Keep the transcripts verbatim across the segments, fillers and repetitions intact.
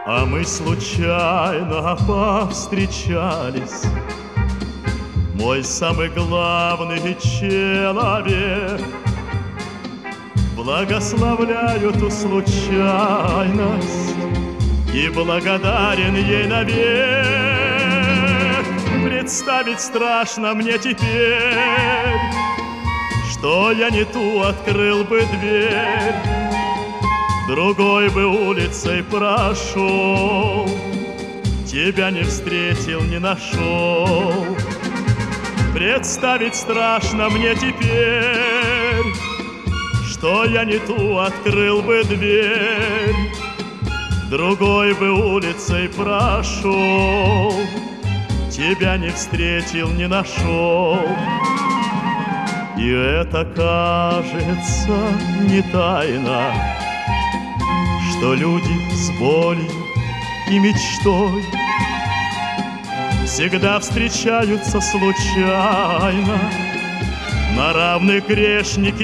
А мы случайно повстречались. Мой самый главный человек, благословляю ту случайность и благодарен ей навек. Представить страшно мне теперь, что я не ту открыл бы дверь, другой бы улицей прошел, тебя не встретил, не нашел. Представить страшно мне теперь, что я не ту открыл бы дверь, другой бы улицей прошел, тебя не встретил, не нашел. И это, кажется, не тайна, что люди с болью и мечтой всегда встречаются случайно, на равных грешник и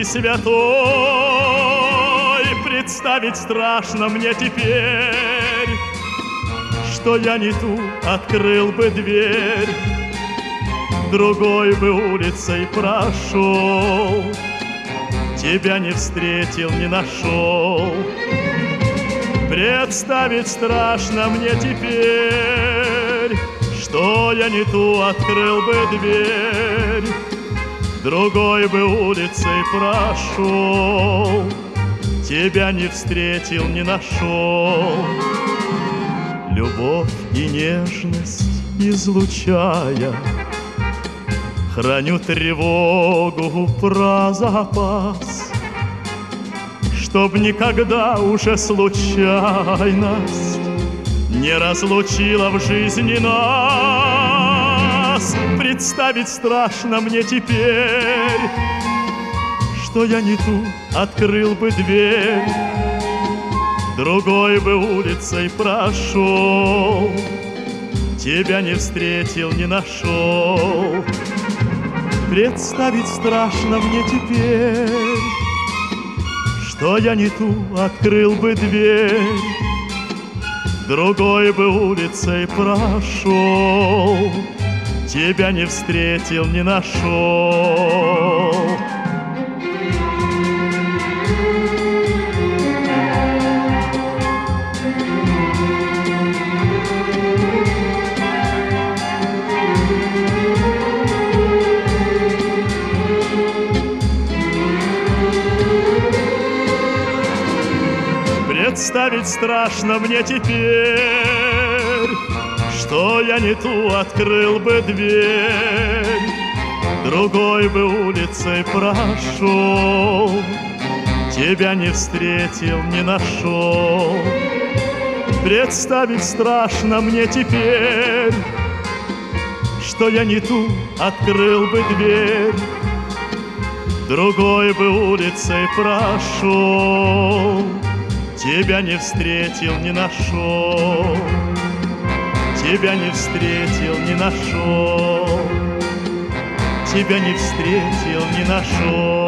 святой. Представить страшно мне теперь, что я не ту открыл бы дверь, другой бы улицей прошел, тебя не встретил, не нашел. Представить страшно мне теперь, что я не ту открыл бы дверь, другой бы улицей прошел, тебя не встретил, не нашел. Любовь и нежность излучая, храню тревогу про запас, чтоб никогда уже случайность не разлучила в жизни нас. Представить страшно мне теперь, что я не ту открыл бы дверь, другой бы улицей прошел, тебя не встретил, не нашел. Представить страшно мне теперь, что я не ту открыл бы дверь, другой бы улицей прошел, тебя не встретил, не нашел. Представить страшно мне теперь, что я не ту открыл бы дверь, другой бы улицей прошел, тебя не встретил, не нашел. Представить страшно мне теперь, что я не ту открыл бы дверь, другой бы улицей прошел, тебя не встретил, не нашел, тебя не встретил, не нашел, тебя не встретил, не нашел.